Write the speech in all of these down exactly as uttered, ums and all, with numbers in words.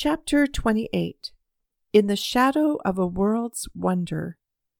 Chapter twenty-eight. In the Shadow of a World's Wonder.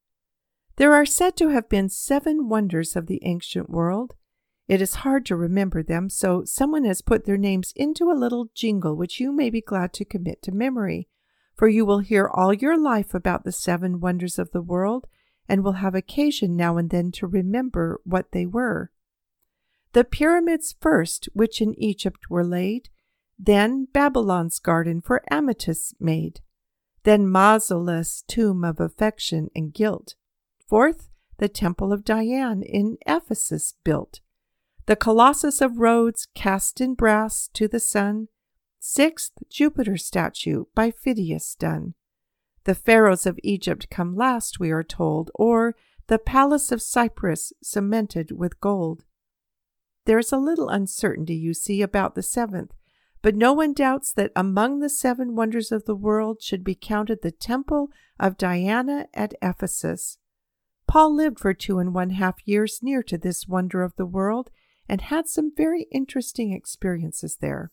There are said to have been seven wonders of the ancient world. It is hard to remember them, so someone has put their names into a little jingle which you may be glad to commit to memory, for you will hear all your life about the seven wonders of the world, and will have occasion now and then to remember what they were. The pyramids first, which in Egypt were laid, then Babylon's garden for amethysts made, then Mausoleus' tomb of affection and guilt. Fourth, the temple of Diane in Ephesus built, the Colossus of Rhodes cast in brass to the sun. Sixth, Jupiter's statue by Phidias done. The pharaohs of Egypt come last, we are told, or the palace of Cyprus cemented with gold. There is a little uncertainty, you see, about the seventh, but no one doubts that among the seven wonders of the world should be counted the temple of Diana at Ephesus. Paul lived for two and one half years near to this wonder of the world and had some very interesting experiences there.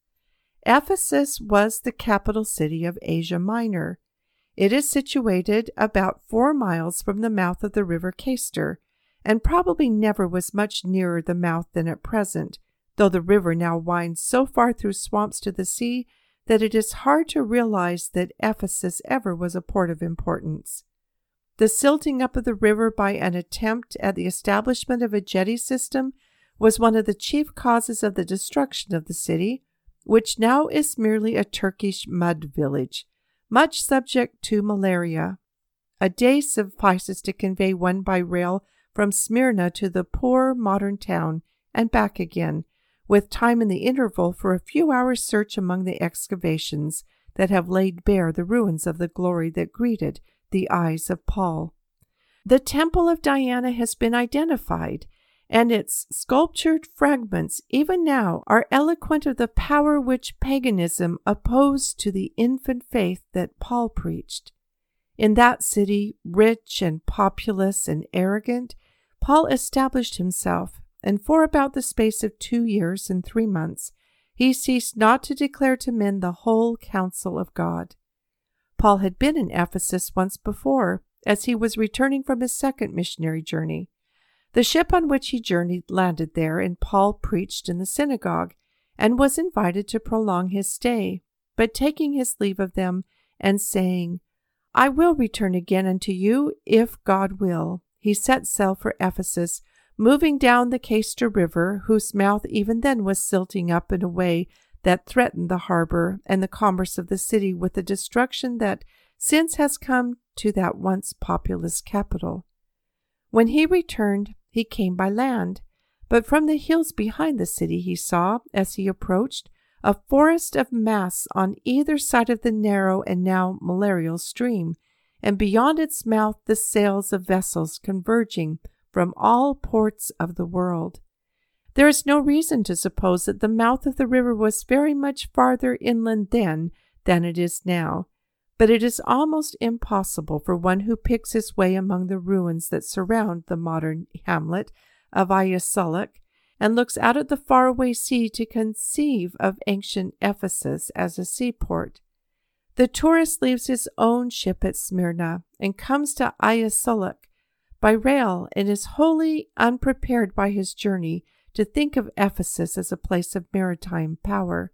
Ephesus was the capital city of Asia Minor. It is situated about four miles from the mouth of the river Cayster, and probably never was much nearer the mouth than at present, though the river now winds so far through swamps to the sea that it is hard to realize that Ephesus ever was a port of importance. The silting up of the river by an attempt at the establishment of a jetty system was one of the chief causes of the destruction of the city, which now is merely a Turkish mud village, much subject to malaria. A day suffices to convey one by rail from Smyrna to the poor modern town and back again, with time in the interval for a few hours' search among the excavations that have laid bare the ruins of the glory that greeted the eyes of Paul. The Temple of Diana has been identified, and its sculptured fragments even now are eloquent of the power which paganism opposed to the infant faith that Paul preached. In that city, rich and populous and arrogant, Paul established himself, and for about the space of two years and three months, he ceased not to declare to men the whole counsel of God. Paul had been in Ephesus once before, as he was returning from his second missionary journey. The ship on which he journeyed landed there, and Paul preached in the synagogue, and was invited to prolong his stay, but taking his leave of them, and saying, I will return again unto you, if God will, he set sail for Ephesus, moving down the Cayster River, whose mouth even then was silting up in a way that threatened the harbor and the commerce of the city with the destruction that since has come to that once populous capital. When he returned, he came by land, but from the hills behind the city he saw, as he approached, a forest of masts on either side of the narrow and now malarial stream, and beyond its mouth the sails of vessels converging from all ports of the world. There is no reason to suppose that the mouth of the river was very much farther inland then than it is now, but it is almost impossible for one who picks his way among the ruins that surround the modern hamlet of Ayassuluk and looks out at the faraway sea to conceive of ancient Ephesus as a seaport. The tourist leaves his own ship at Smyrna and comes to Ayassuluk by rail and is wholly unprepared by his journey to think of Ephesus as a place of maritime power.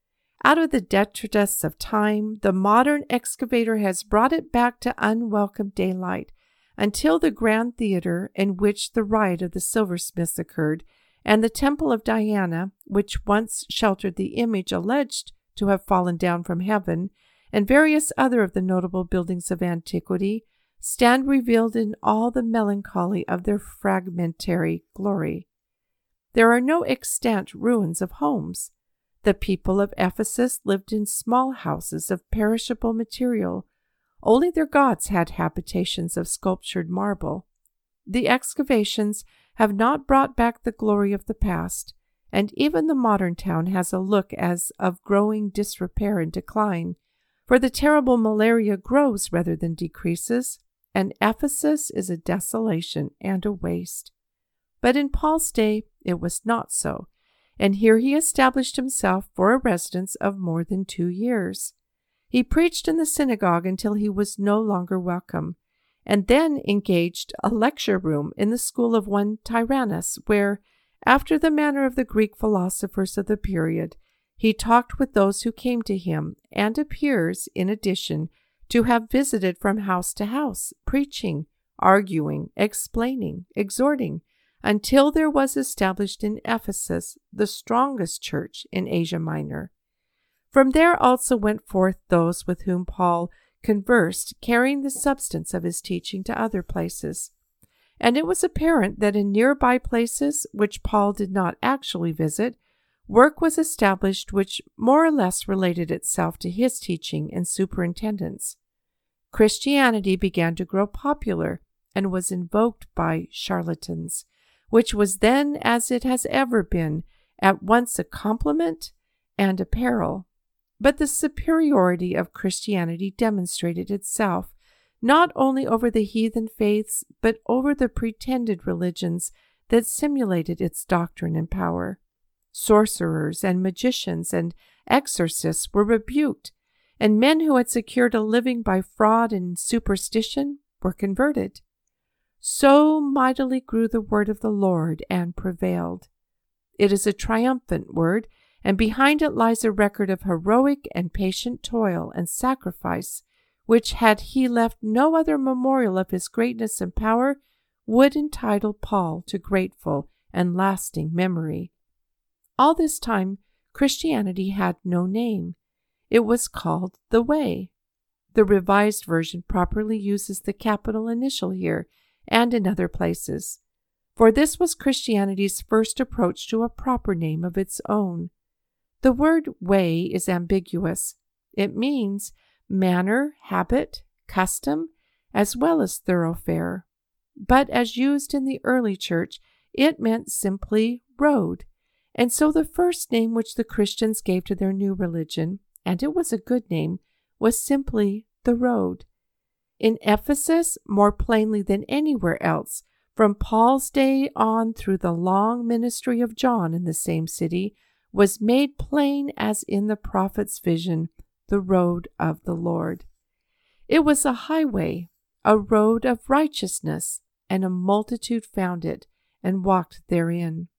Out of the detritus of time, the modern excavator has brought it back to unwelcome daylight until the grand theater in which the riot of the silversmiths occurred, and the temple of Diana, which once sheltered the image alleged to have fallen down from heaven, and various other of the notable buildings of antiquity, stand revealed in all the melancholy of their fragmentary glory. There are no extant ruins of homes. The people of Ephesus lived in small houses of perishable material. Only their gods had habitations of sculptured marble. The excavations have not brought back the glory of the past, and even the modern town has a look as of growing disrepair and decline, for the terrible malaria grows rather than decreases, and Ephesus is a desolation and a waste. But in Paul's day it was not so, and here he established himself for a residence of more than two years. He preached in the synagogue until he was no longer welcome, and then engaged a lecture room in the school of one Tyrannus, where, after the manner of the Greek philosophers of the period, he talked with those who came to him, and appears, in addition, to have visited from house to house, preaching, arguing, explaining, exhorting, until there was established in Ephesus the strongest church in Asia Minor. From there also went forth those with whom Paul conversed, carrying the substance of his teaching to other places. And it was apparent that in nearby places, which Paul did not actually visit, work was established which more or less related itself to his teaching and superintendence. Christianity began to grow popular and was invoked by charlatans, which was then, as it has ever been, at once a compliment and a peril. But the superiority of Christianity demonstrated itself not only over the heathen faiths, but over the pretended religions that simulated its doctrine and power. Sorcerers and magicians and exorcists were rebuked, and men who had secured a living by fraud and superstition were converted. So mightily grew the word of the Lord and prevailed. It is a triumphant word, and behind it lies a record of heroic and patient toil and sacrifice, which, had he left no other memorial of his greatness and power, would entitle Paul to grateful and lasting memory. All this time, Christianity had no name. It was called the Way. The Revised Version properly uses the capital initial here and in other places, for this was Christianity's first approach to a proper name of its own. The word way is ambiguous. It means manner, habit, custom, as well as thoroughfare. But as used in the early church, it meant simply road. And so the first name which the Christians gave to their new religion, and it was a good name, was simply the road. In Ephesus, more plainly than anywhere else, from Paul's day on through the long ministry of John in the same city, was made plain as in the prophet's vision, the road of the Lord. It was a highway, a road of righteousness, and a multitude found it and walked therein.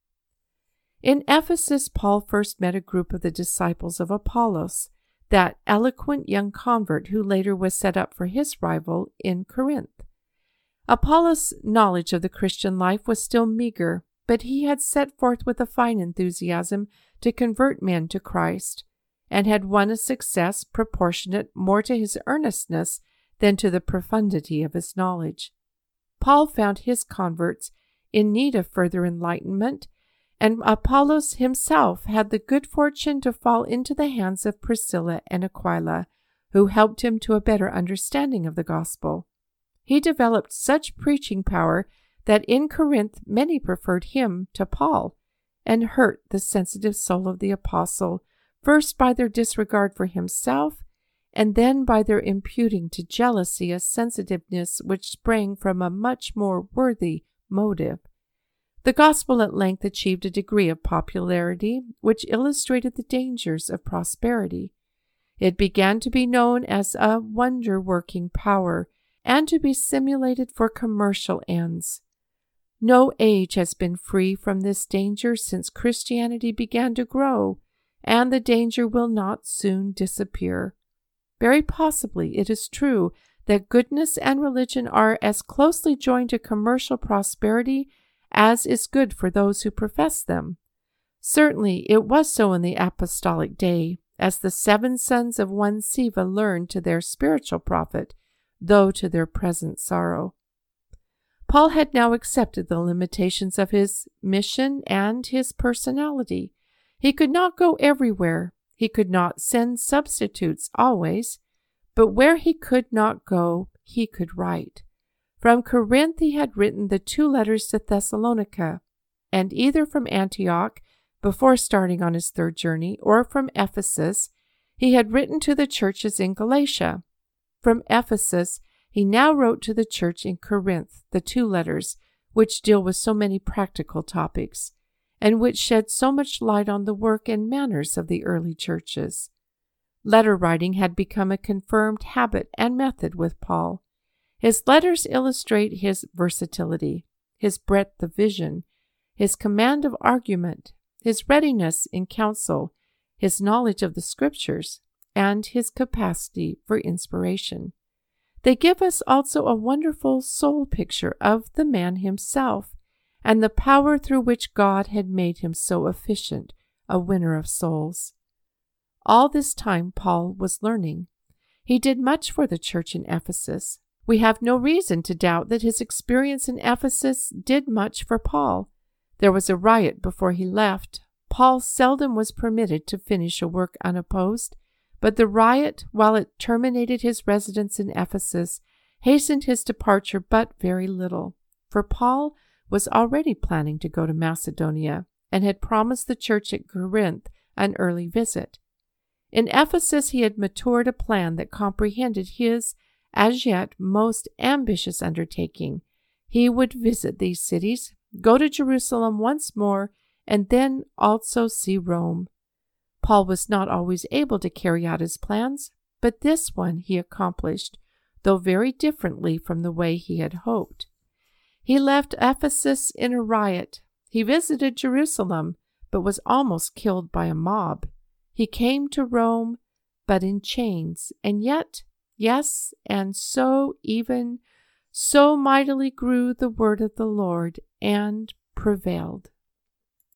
In Ephesus, Paul first met a group of the disciples of Apollos, that eloquent young convert who later was set up for his rival in Corinth. Apollos' knowledge of the Christian life was still meager, but he had set forth with a fine enthusiasm to convert men to Christ, and had won a success proportionate more to his earnestness than to the profundity of his knowledge. Paul found his converts in need of further enlightenment, and Apollos himself had the good fortune to fall into the hands of Priscilla and Aquila, who helped him to a better understanding of the gospel. He developed such preaching power that in Corinth many preferred him to Paul, and hurt the sensitive soul of the apostle, first by their disregard for himself, and then by their imputing to jealousy a sensitiveness which sprang from a much more worthy motive. The gospel at length achieved a degree of popularity which illustrated the dangers of prosperity. It began to be known as a wonder-working power and to be simulated for commercial ends. No age has been free from this danger since Christianity began to grow, and the danger will not soon disappear. Very possibly it is true that goodness and religion are as closely joined to commercial prosperity as is good for those who profess them. Certainly it was so in the apostolic day, as the seven sons of one Sceva learned to their spiritual profit, though to their present sorrow. Paul had now accepted the limitations of his mission and his personality. He could not go everywhere. He could not send substitutes always, but where he could not go, he could write. From Corinth he had written the two letters to Thessalonica, and either from Antioch, before starting on his third journey, or from Ephesus, he had written to the churches in Galatia. From Ephesus, he now wrote to the church in Corinth the two letters which deal with so many practical topics, and which shed so much light on the work and manners of the early churches. Letter writing had become a confirmed habit and method with Paul. His letters illustrate his versatility, his breadth of vision, his command of argument, his readiness in counsel, his knowledge of the Scriptures, and his capacity for inspiration. They give us also a wonderful soul picture of the man himself and the power through which God had made him so efficient a winner of souls. All this time Paul was learning. He did much for the church in Ephesus. We have no reason to doubt that his experience in Ephesus did much for Paul. There was a riot before he left. Paul seldom was permitted to finish a work unopposed, but the riot, while it terminated his residence in Ephesus, hastened his departure but very little, for Paul was already planning to go to Macedonia and had promised the church at Corinth an early visit. In Ephesus he had matured a plan that comprehended his, as yet, most ambitious undertaking. He would visit these cities, go to Jerusalem once more, and then also see Rome. Paul was not always able to carry out his plans, but this one he accomplished, though very differently from the way he had hoped. He left Ephesus in a riot. He visited Jerusalem, but was almost killed by a mob. He came to Rome, but in chains, and yet, yes, and so even, so mightily grew the word of the Lord and prevailed.